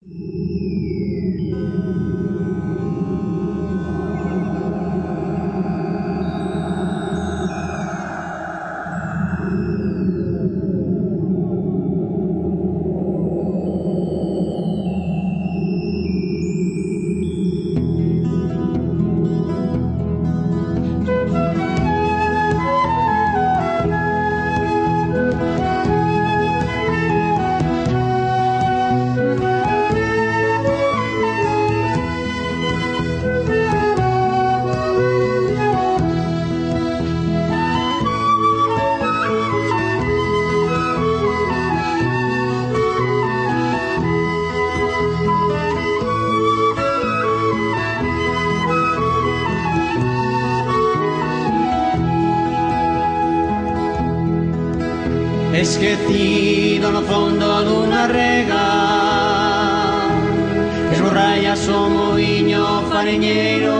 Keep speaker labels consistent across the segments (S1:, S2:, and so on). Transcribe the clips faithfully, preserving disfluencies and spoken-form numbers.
S1: Esquecido no fondo dunha rega esborralla o moiño fariñeiro,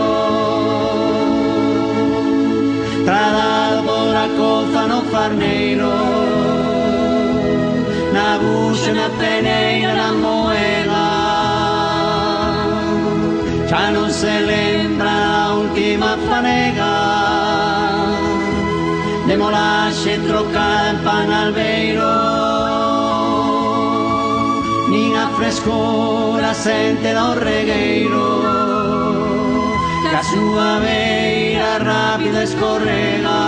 S1: tradado por a coza no farneiro, na buxa, na peneira, na moeda. Xa non se lembra a última fanega de molaxe trocada en pan albeiro, nin a frescura sente do regueiro, que a súa beira rápida escorrega.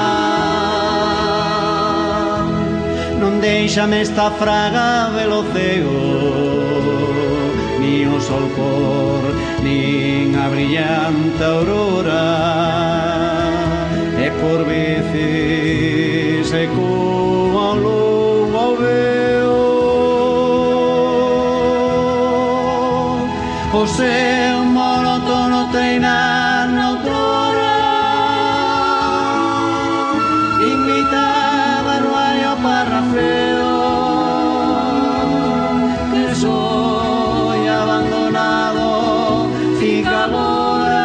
S1: Non deixame esta fraga velo cego, nin o sol por, nin a brillante aurora, e por veces e como ao lobo ao veo o seu monótono treinar noutrora, imitaba o raio parrafeo que soy abandonado fica agora.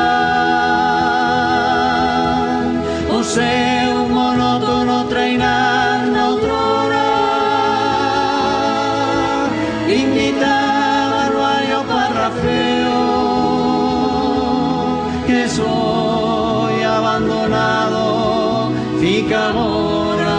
S1: O seu monótono treinar noutrora imitaba o raio parrafeo que soy abandonado fica agora.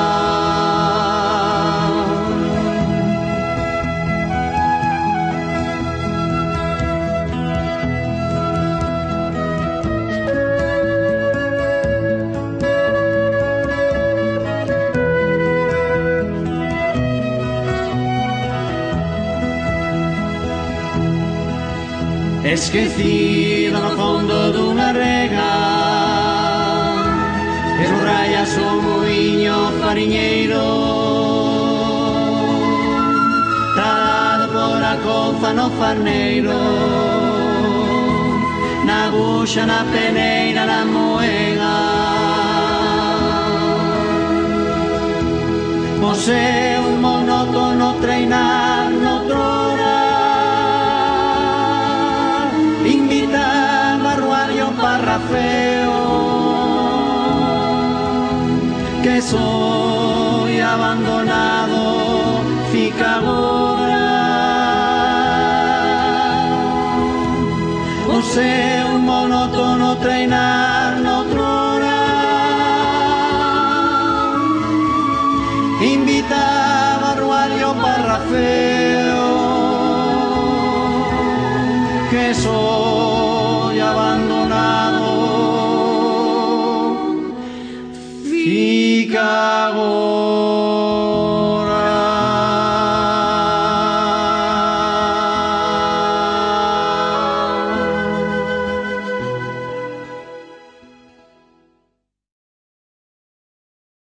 S1: Esquecido no fondo dunha rega esborralla o moiño fariñeiro, tradado por a coza no farneiro, na buxa, na peneira, na moega. O seu monótono treinar noutrora invitaba a ruario parrafeo que soy abandonado fica agora. O seu monótono treinar noutrora invitaba a ruario parrafeo que soy abandonado fica agora. Chicago.